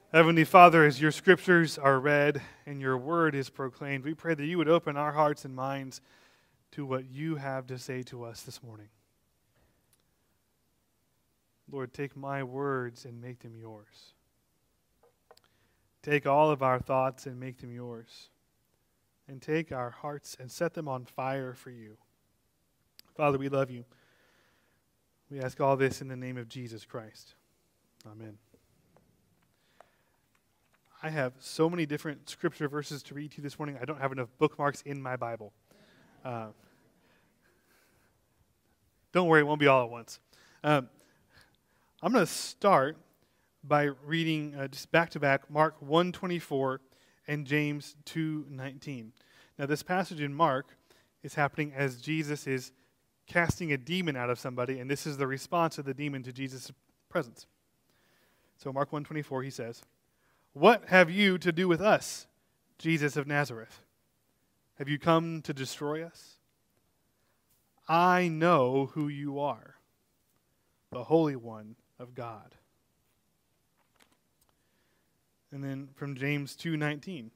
Heavenly Father, as your scriptures are read and your word is proclaimed, we pray that you would open our hearts and minds to what you have to say to us this morning. Lord, take my words and make them yours. Take all of our thoughts and make them yours. And take our hearts and set them on fire for you. Father, we love you. We ask all this in the name of Jesus Christ. Amen. I have so many different scripture verses to read to you this morning. I don't have enough bookmarks in my Bible. Don't worry, it won't be all at once. I'm going to start by reading just back-to-back Mark 1:24 and James 2:19. Now, this passage in Mark is happening as Jesus is casting a demon out of somebody, and this is the response of the demon to Jesus' presence. So Mark 1:24, he says, "What have you to do with us, Jesus of Nazareth? Have you come to destroy us? I know who you are, the Holy One of God." And then from James 2:19,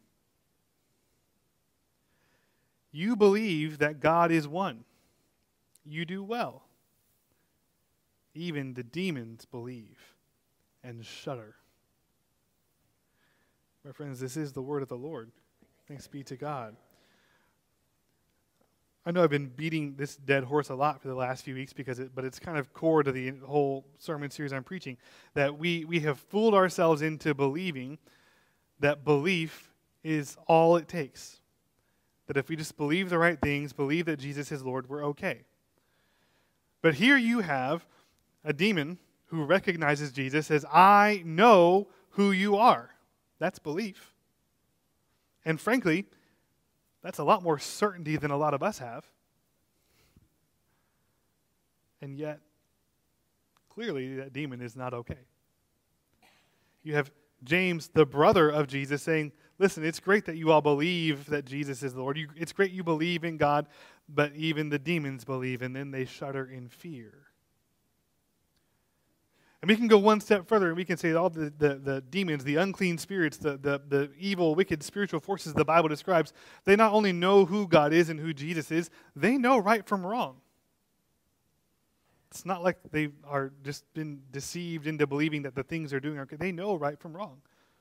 "You believe that God is one. You do well. Even the demons believe and shudder." My friends, this is the word of the Lord. Thanks be to God. I know I've been beating this dead horse a lot for the last few weeks but it's kind of core to the whole sermon series I'm preaching, that we have fooled ourselves into believing that belief is all it takes. That if we just believe the right things, believe that Jesus is Lord, we're okay. But here you have a demon who recognizes Jesus as, "I know who you are." That's belief. And frankly, that's a lot more certainty than a lot of us have. And yet, clearly that demon is not okay. You have James, the brother of Jesus, saying, "Listen, it's great that you all believe that Jesus is the Lord. It's great you believe in God, but even the demons believe, and then they shudder in fear." And we can go one step further, and we can say that all the demons, the unclean spirits, the evil, wicked spiritual forces the Bible describes, they not only know who God is and who Jesus is, they know right from wrong. It's not like they are just been deceived into believing that the things they're doing are good. They know right from wrong.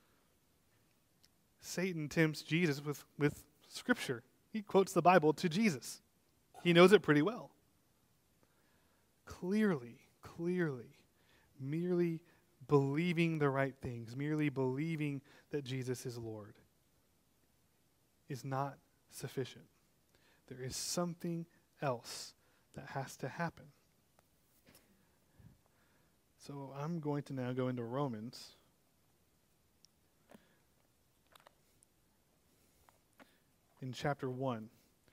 Satan tempts Jesus with Scripture. He quotes the Bible to Jesus. He knows it pretty well. Clearly, merely believing the right things, merely believing that Jesus is Lord, is not sufficient. There is something else that has to happen. So I'm going to now go into Romans. In chapter 1.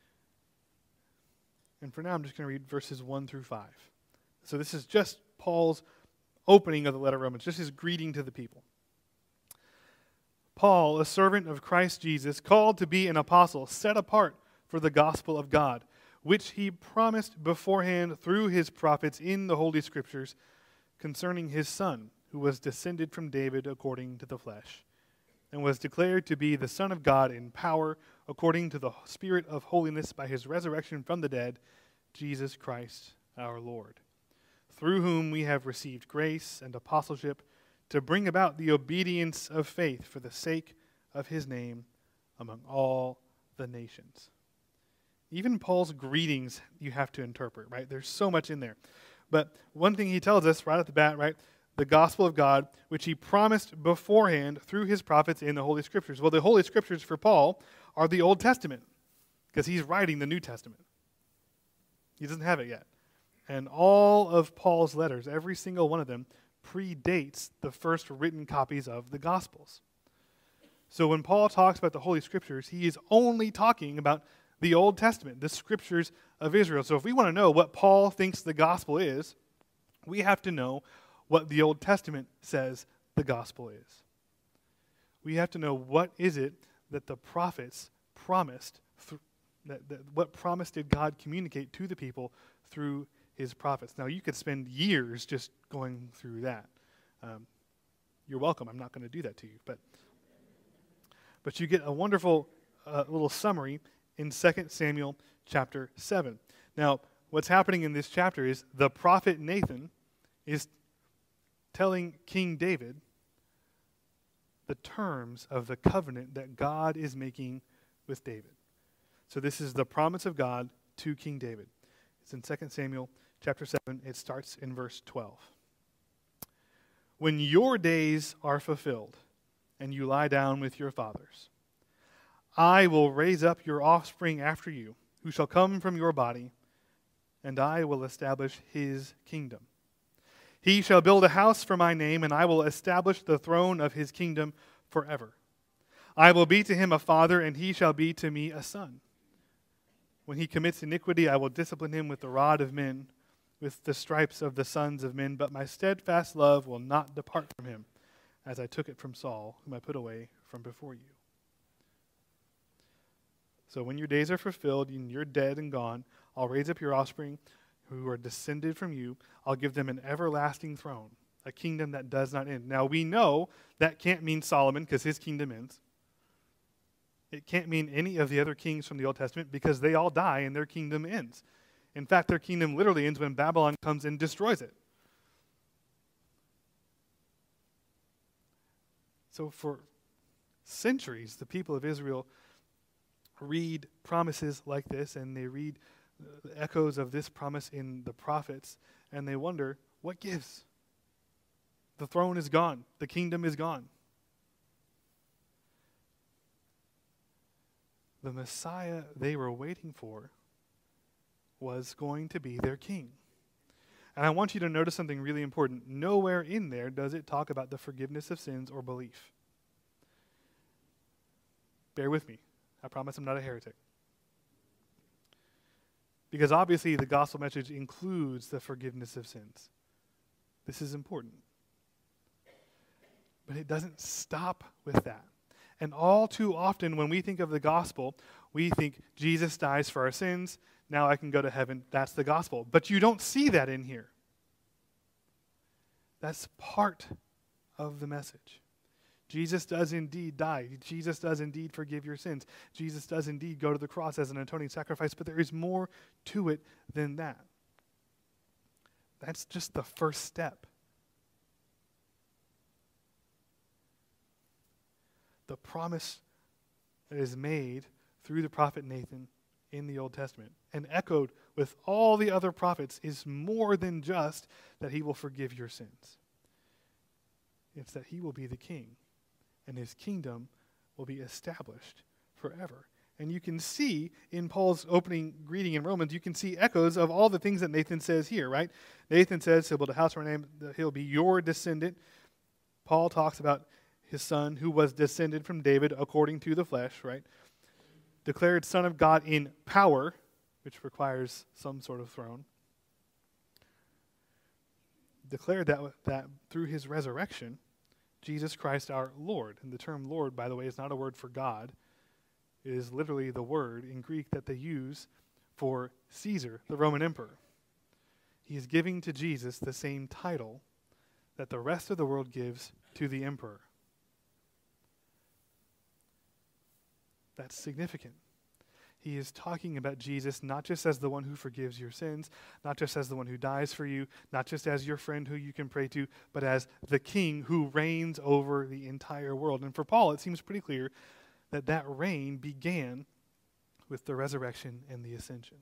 And for now, I'm just going to read verses 1 through 5. So this is just Paul's opening of the letter of Romans, just his greeting to the people. "Paul, a servant of Christ Jesus, called to be an apostle, set apart for the gospel of God, which he promised beforehand through his prophets in the Holy Scriptures concerning his Son, who was descended from David according to the flesh, and was declared to be the Son of God in power according to the Spirit of holiness by his resurrection from the dead, Jesus Christ our Lord, through whom we have received grace and apostleship to bring about the obedience of faith for the sake of his name among all the nations." Even Paul's greetings you have to interpret, right? There's so much in there. But one thing he tells us right at the bat, right? The gospel of God, which he promised beforehand through his prophets in the Holy Scriptures. Well, the Holy Scriptures for Paul are the Old Testament, because he's writing the New Testament. He doesn't have it yet. And all of Paul's letters, every single one of them, predates the first written copies of the Gospels. So when Paul talks about the Holy Scriptures, he is only talking about the Old Testament, the Scriptures of Israel. So if we want to know what Paul thinks the Gospel is, we have to know what the Old Testament says the Gospel is. We have to know what is it that the prophets promised, what promise did God communicate to the people through his prophets. Now, you could spend years just going through that. you're welcome. I'm not going to do that to you. But you get a wonderful little summary in 2 Samuel chapter 7. Now, what's happening in this chapter is the prophet Nathan is telling King David the terms of the covenant that God is making with David. So this is the promise of God to King David. It's in 2 Samuel chapter 7. It starts in verse 12. When your days are fulfilled and you lie down with your fathers, I will raise up your offspring after you, who shall come from your body, and I will establish his kingdom. He shall build a house for my name, and I will establish the throne of his kingdom forever. I will be to him a father, and he shall be to me a son. When he commits iniquity, I will discipline him with the rod of men, with the stripes of the sons of men, but my steadfast love will not depart from him, as I took it from Saul, whom I put away from before you. So when your days are fulfilled and you're dead and gone, I'll raise up your offspring who are descended from you. I'll give them an everlasting throne, a kingdom that does not end. Now we know that can't mean Solomon because his kingdom ends. It can't mean any of the other kings from the Old Testament because they all die and their kingdom ends. In fact, their kingdom literally ends when Babylon comes and destroys it. So for centuries, the people of Israel read promises like this, and they read the echoes of this promise in the prophets, and they wonder, what gives? The throne is gone. The kingdom is gone. The Messiah they were waiting for was going to be their king. And I want you to notice something really important. Nowhere in there does it talk about the forgiveness of sins or belief. Bear with me. I promise I'm not a heretic. Because obviously the gospel message includes the forgiveness of sins. This is important. But it doesn't stop with that. And all too often when we think of the gospel, we think Jesus dies for our sins, now I can go to heaven, that's the gospel. But you don't see that in here. That's part of the message. Jesus does indeed die. Jesus does indeed forgive your sins. Jesus does indeed go to the cross as an atoning sacrifice, but there is more to it than that. That's just the first step. The promise that is made through the prophet Nathan in the Old Testament and echoed with all the other prophets is more than just that he will forgive your sins. It's that he will be the king, and his kingdom will be established forever. And you can see in Paul's opening greeting in Romans, you can see echoes of all the things that Nathan says here, right? Nathan says he'll build a house for my name, he'll be your descendant. Paul talks about his son who was descended from David according to the flesh, right? Declared Son of God in power, which requires some sort of throne. Declared that through his resurrection, Jesus Christ our Lord. And the term Lord, by the way, is not a word for God. It is literally the word in Greek that they use for Caesar, the Roman emperor. He is giving to Jesus the same title that the rest of the world gives to the emperor. That's significant. He is talking about Jesus not just as the one who forgives your sins, not just as the one who dies for you, not just as your friend who you can pray to, but as the king who reigns over the entire world. And for Paul, it seems pretty clear that that reign began with the resurrection and the ascension.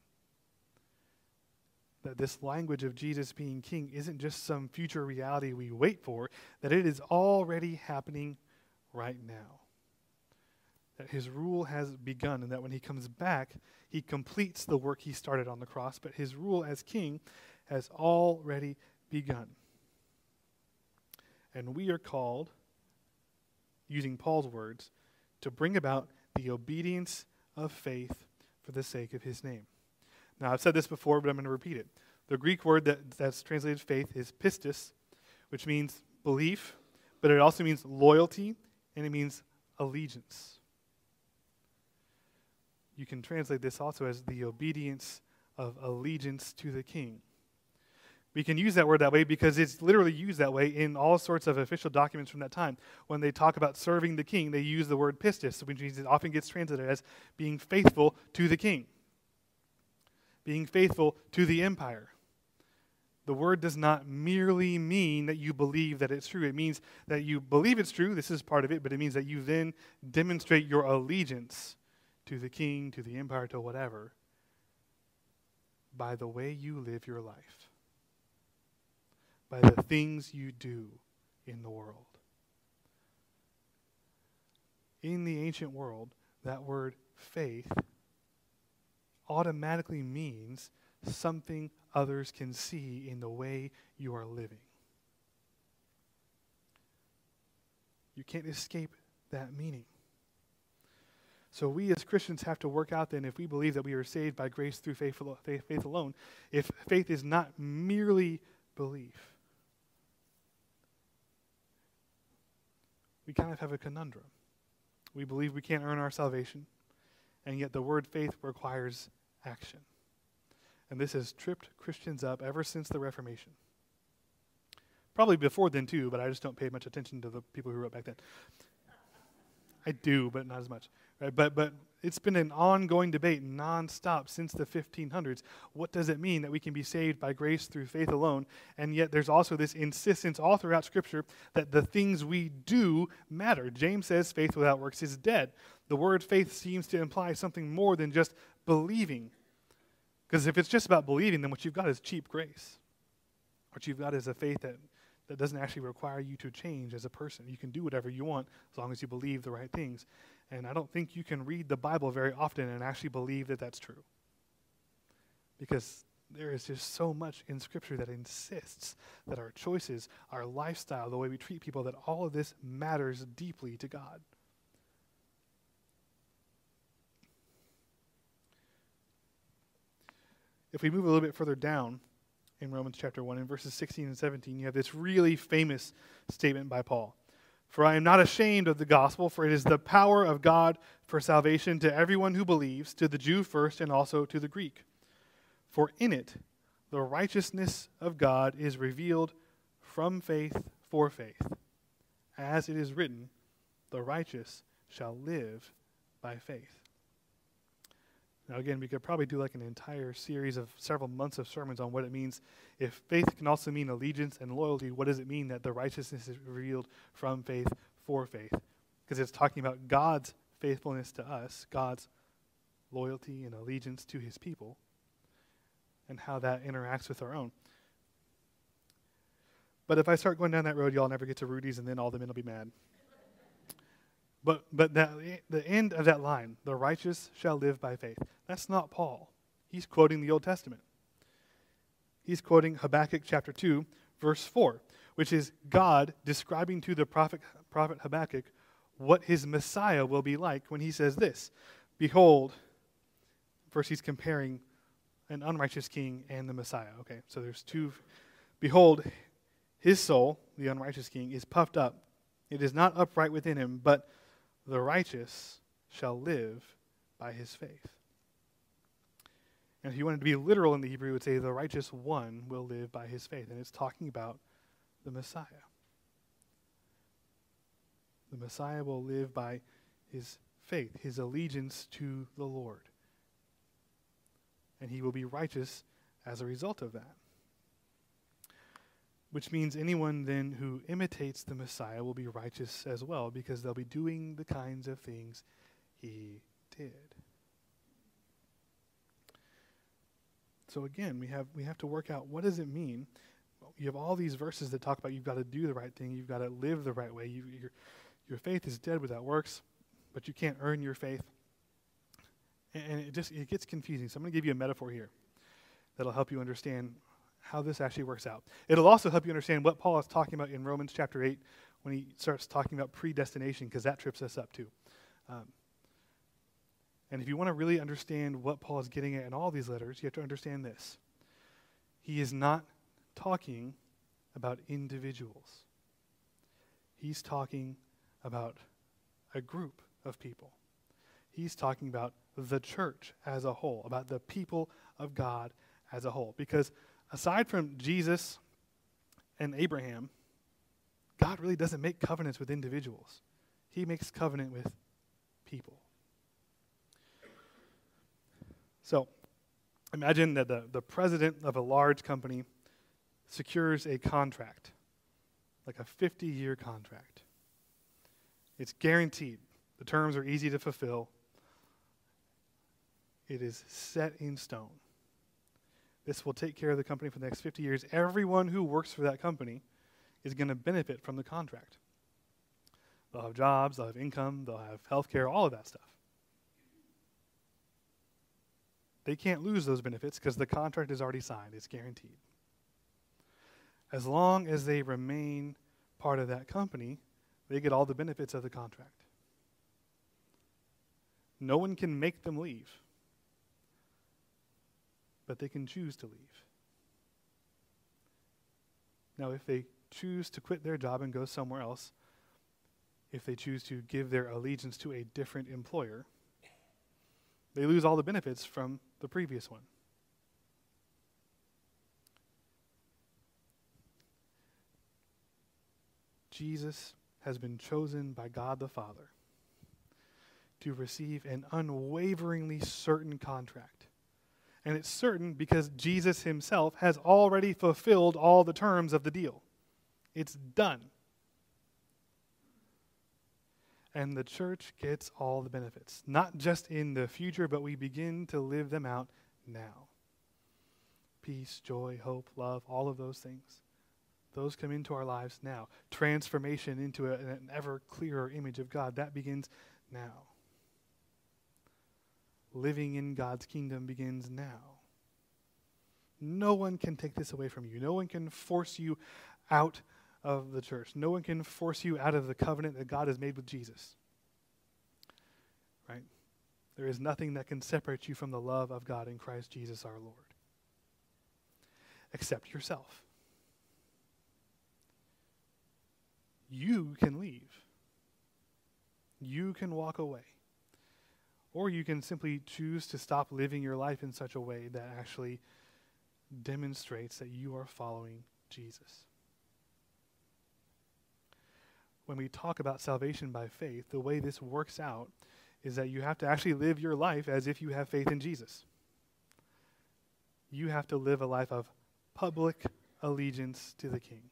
That this language of Jesus being king isn't just some future reality we wait for, that it is already happening right now. That his rule has begun, and that when he comes back, he completes the work he started on the cross, but his rule as king has already begun. And we are called, using Paul's words, to bring about the obedience of faith for the sake of his name. Now, I've said this before, but I'm going to repeat it. The Greek word that's translated faith is pistis, which means belief, but it also means loyalty, and it means allegiance. You can translate this also as the obedience of allegiance to the king. We can use that word that way because it's literally used that way in all sorts of official documents from that time. When they talk about serving the king, they use the word pistis, which means it often gets translated as being faithful to the king, being faithful to the empire. The word does not merely mean that you believe that it's true. It means that you believe it's true. This is part of it, but it means that you then demonstrate your allegiance to the king, to the empire, to whatever, by the way you live your life, by the things you do in the world. In the ancient world, that word faith automatically means something others can see in the way you are living. You can't escape that meaning. So we as Christians have to work out then, if we believe that we are saved by grace through faith alone, if faith is not merely belief, we kind of have a conundrum. We believe we can't earn our salvation, and yet the word faith requires action. And this has tripped Christians up ever since the Reformation. Probably before then too, but I just don't pay much attention to the people who wrote back then. I do, but not as much. Right? But it's been an ongoing debate nonstop since the 1500s. What does it mean that we can be saved by grace through faith alone? And yet there's also this insistence all throughout Scripture that the things we do matter. James says faith without works is dead. The word faith seems to imply something more than just believing. Because if it's just about believing, then what you've got is cheap grace. What you've got is a faith that doesn't actually require you to change as a person. You can do whatever you want as long as you believe the right things. And I don't think you can read the Bible very often and actually believe that that's true. Because there is just so much in Scripture that insists that our choices, our lifestyle, the way we treat people, that all of this matters deeply to God. If we move a little bit further down in Romans chapter 1, in verses 16 and 17, you have this really famous statement by Paul. For I am not ashamed of the gospel, for it is the power of God for salvation to everyone who believes, to the Jew first and also to the Greek. For in it the righteousness of God is revealed from faith for faith. As it is written, the righteous shall live by faith. Now again, we could probably do like an entire series of several months of sermons on what it means. If faith can also mean allegiance and loyalty, what does it mean that the righteousness is revealed from faith for faith? Because it's talking about God's faithfulness to us, God's loyalty and allegiance to his people, and how that interacts with our own. But if I start going down that road, y'all never get to Rudy's, and then all the men will be mad. But the end of that line, the righteous shall live by faith, that's not Paul. He's quoting the Old Testament. He's quoting Habakkuk chapter 2, verse 4, which is God describing to the prophet Habakkuk what his Messiah will be like when he says this. Behold, first he's comparing an unrighteous king and the Messiah. Okay, so there's two. Behold, his soul, the unrighteous king, is puffed up. It is not upright within him, but the righteous shall live by his faith. And if you wanted to be literal in the Hebrew, it would say the righteous one will live by his faith. And it's talking about the Messiah. The Messiah will live by his faith, his allegiance to the Lord. And he will be righteous as a result of that. Which means anyone then who imitates the Messiah will be righteous as well, because they'll be doing the kinds of things he did. So again, we have to work out, what does it mean? You have all these verses that talk about you've got to do the right thing, you've got to live the right way. Your faith is dead without works, but you can't earn your faith. And it gets confusing. So I'm going to give you a metaphor here that'll help you understand how this actually works out. It'll also help you understand what Paul is talking about in Romans chapter 8 when he starts talking about predestination, because that trips us up too. And if you want to really understand what Paul is getting at in all these letters, you have to understand this. He is not talking about individuals. He's talking about a group of people. He's talking about the church as a whole, about the people of God as a whole. Because Aside from Jesus and Abraham, God really doesn't make covenants with individuals. He makes covenant with people. So, imagine that the president of a large company secures a contract, like a 50-year contract. It's guaranteed. The terms are easy to fulfill. It is set in stone. This will take care of the company for the next 50 years. Everyone who works for that company is going to benefit from the contract. They'll have jobs, they'll have income, they'll have health care, all of that stuff. They can't lose those benefits because the contract is already signed. It's guaranteed. As long as they remain part of that company, they get all the benefits of the contract. No one can make them leave, but they can choose to leave. Now, if they choose to quit their job and go somewhere else, if they choose to give their allegiance to a different employer, they lose all the benefits from the previous one. Jesus has been chosen by God the Father to receive an unwaveringly certain contract. And it's certain because Jesus himself has already fulfilled all the terms of the deal. It's done. And the church gets all the benefits, not just in the future, but we begin to live them out now. Peace, joy, hope, love, all of those things. Those come into our lives now. Transformation into an ever clearer image of God, that begins now. Living in God's kingdom begins now. No one can take this away from you. No one can force you out of the church. No one can force you out of the covenant that God has made with Jesus. Right? There is nothing that can separate you from the love of God in Christ Jesus our Lord. Except yourself. You can leave. You can walk away. Or you can simply choose to stop living your life in such a way that actually demonstrates that you are following Jesus. When we talk about salvation by faith, the way this works out is that you have to actually live your life as if you have faith in Jesus. You have to live a life of public allegiance to the King.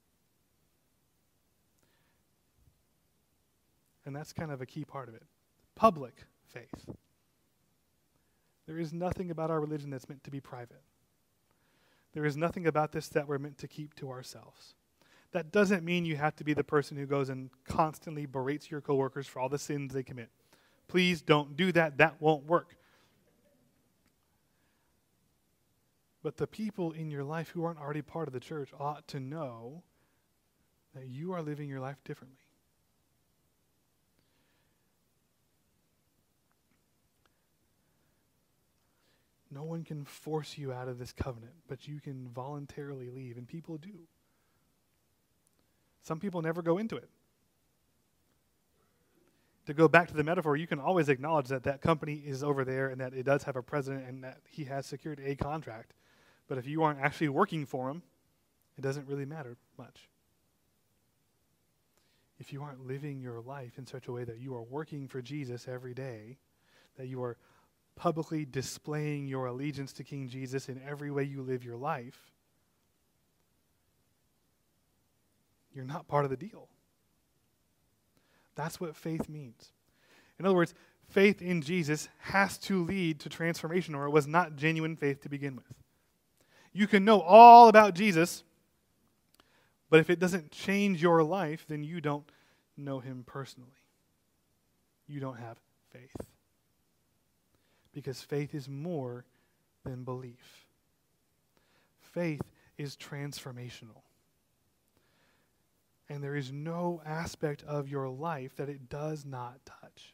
And that's kind of a key part of it. Public faith. There is nothing about our religion that's meant to be private. There is nothing about this that we're meant to keep to ourselves. That doesn't mean you have to be the person who goes and constantly berates your coworkers for all the sins they commit. Please don't do that. That won't work. But the people in your life who aren't already part of the church ought to know that you are living your life differently. No one can force you out of this covenant, but you can voluntarily leave, and people do. Some people never go into it. To go back to the metaphor, you can always acknowledge that that company is over there and that it does have a president and that he has secured a contract. But if you aren't actually working for him, it doesn't really matter much. If you aren't living your life in such a way that you are working for Jesus every day, that you are publicly displaying your allegiance to King Jesus in every way you live your life, you're not part of the deal. That's what faith means. In other words, faith in Jesus has to lead to transformation, or it was not genuine faith to begin with. You can know all about Jesus, but if it doesn't change your life, then you don't know him personally. You don't have faith. Because faith is more than belief. Faith is transformational. And there is no aspect of your life that it does not touch.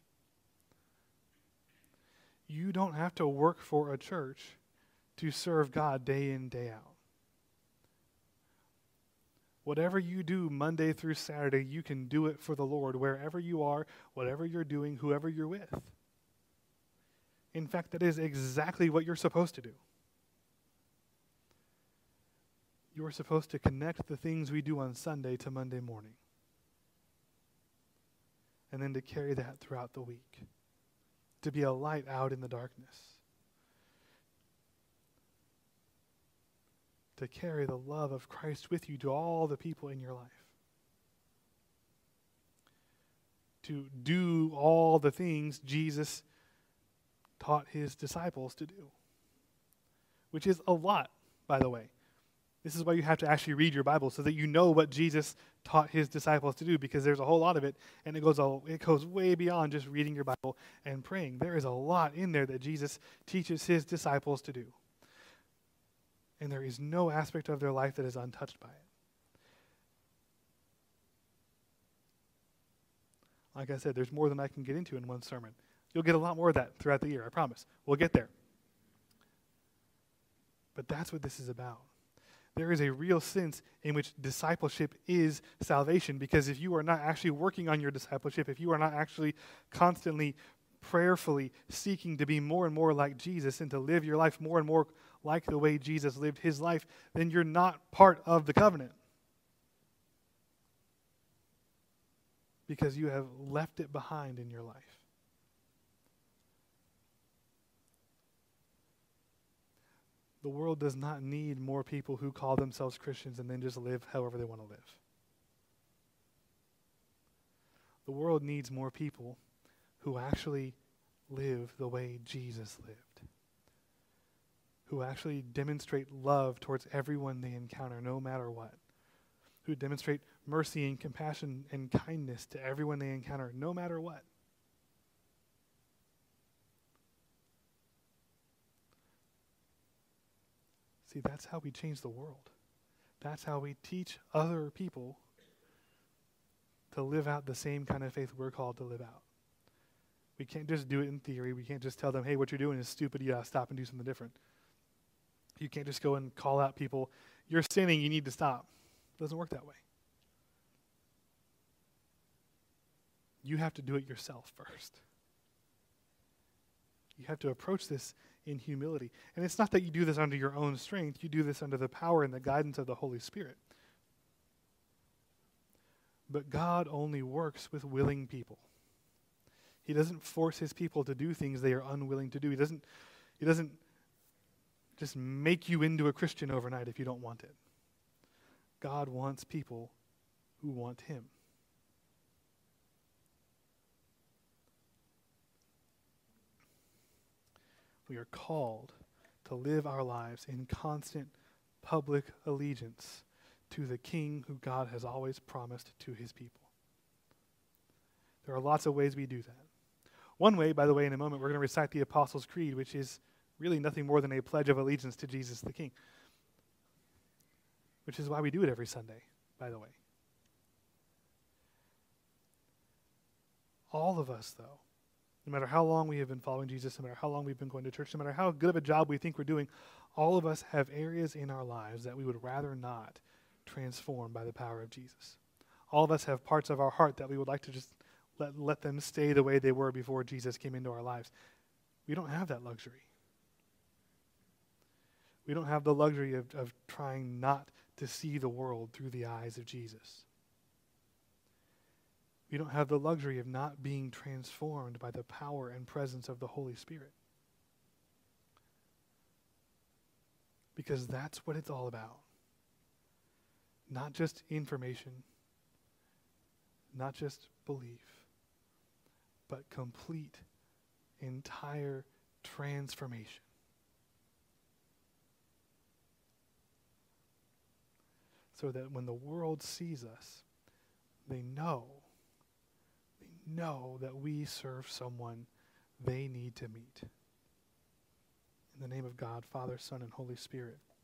You don't have to work for a church to serve God day in, day out. Whatever you do Monday through Saturday, you can do it for the Lord wherever you are, whatever you're doing, whoever you're with. In fact, that is exactly what you're supposed to do. You're supposed to connect the things we do on Sunday to Monday morning. And then to carry that throughout the week. To be a light out in the darkness. To carry the love of Christ with you to all the people in your life. To do all the things Jesus taught his disciples to do. Which is a lot, by the way. This is why you have to actually read your Bible so that you know what Jesus taught his disciples to do, because there's a whole lot of it, and it goes way beyond just reading your Bible and praying. There is a lot in there that Jesus teaches his disciples to do. And there is no aspect of their life that is untouched by it. Like I said, there's more than I can get into in one sermon. You'll get a lot more of that throughout the year, I promise. We'll get there. But that's what this is about. There is a real sense in which discipleship is salvation, because if you are not actually working on your discipleship, if you are not actually constantly, prayerfully seeking to be more and more like Jesus and to live your life more and more like the way Jesus lived his life, then you're not part of the covenant. Because you have left it behind in your life. The world does not need more people who call themselves Christians and then just live however they want to live. The world needs more people who actually live the way Jesus lived. Who actually demonstrate love towards everyone they encounter, no matter what. Who demonstrate mercy and compassion and kindness to everyone they encounter, no matter what. See, that's how we change the world. That's how we teach other people to live out the same kind of faith we're called to live out. We can't just do it in theory. We can't just tell them, hey, what you're doing is stupid. You gotta stop and do something different. You can't just go and call out people, you're sinning, you need to stop. It doesn't work that way. You have to do it yourself first. You have to approach this in humility. And it's not that you do this under your own strength. You do this under the power and the guidance of the Holy Spirit. But God only works with willing people. He doesn't force his people to do things they are unwilling to do. He doesn't just make you into a Christian overnight if you don't want it. God wants people who want him. We are called to live our lives in constant public allegiance to the King who God has always promised to his people. There are lots of ways we do that. One way, by the way, in a moment, we're going to recite the Apostles' Creed, which is really nothing more than a pledge of allegiance to Jesus the King. Which is why we do it every Sunday, by the way. All of us, though, no matter how long we have been following Jesus, no matter how long we've been going to church, no matter how good of a job we think we're doing, all of us have areas in our lives that we would rather not transform by the power of Jesus. All of us have parts of our heart that we would like to just let them stay the way they were before Jesus came into our lives. We don't have that luxury. We don't have the luxury of trying not to see the world through the eyes of Jesus. We don't have the luxury of not being transformed by the power and presence of the Holy Spirit. Because that's what it's all about. Not just information, not just belief, but complete, entire transformation. So that when the world sees us, they know that we serve someone they need to meet. In the name of God, Father, Son, and Holy Spirit.